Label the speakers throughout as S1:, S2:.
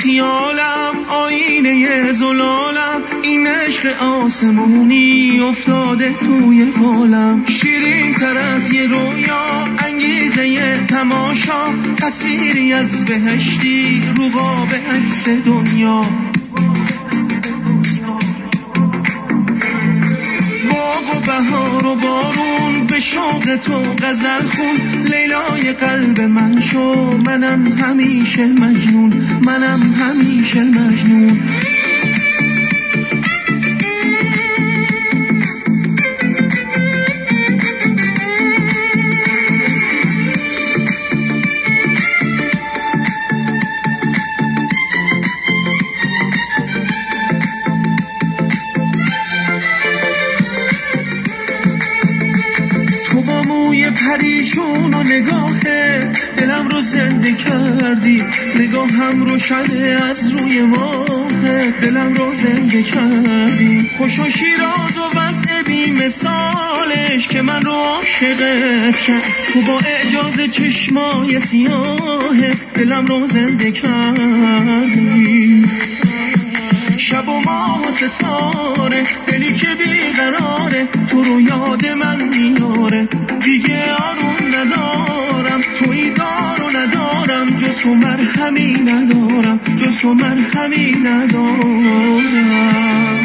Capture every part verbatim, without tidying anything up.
S1: خیالم آینه زلالم، این عشق آسمونی افتاده توی فالم. شیرین تر از یه رویا، انگیزه یه تماشا، تصویری از بهشتی رو قاب عکس دنیا. باغ و بهار و بارون به شوق تو غزل خون، لیلای قلب من شو، منم همیشه مجنون، منم همیشه مجنون. پریشون و نگاهه دلم رو زنده کردی، نگاهم روشنه از روی ماه، دلم رو زنده کردی. خوشا شیراز و وضع بی مثالش که من رو عاشقت کرد، تو با اعجاز چشمای سیاهت دلم رو زنده کردی. شب و ماه و ستاره، دلی که بیقراره، تو رو یاد من میاره. دیگه آروم ندارم، توی دارو ندارم، جز تو مرهمی ندارم، جز تو مرهمی ندارم.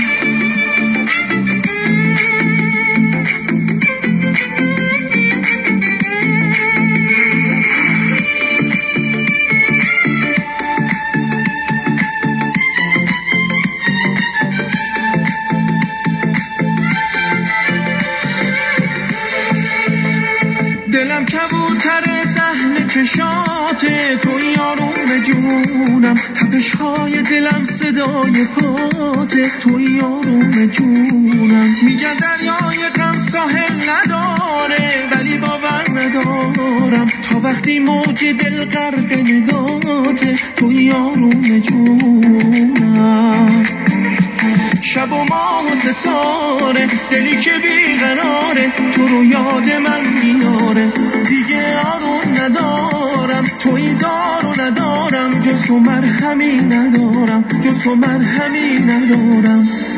S1: دلم کبوتر زهن چشاته، توی آروم جونم، تپش‌های دلم صدای پاته، توی آروم جونم. میگه دریای غم ساحل نداره، ولی باور ندارم، تا وقتی موج دل غرق نگاته، توی آروم جونم. شب و ماه و ستاره، دلی که بیقراره، تو رو یاد من میاره. دیگه آروم ندارم، توی دارو ندارم، جز تو مرهمی ندارم، جز تو مرهمی ندارم.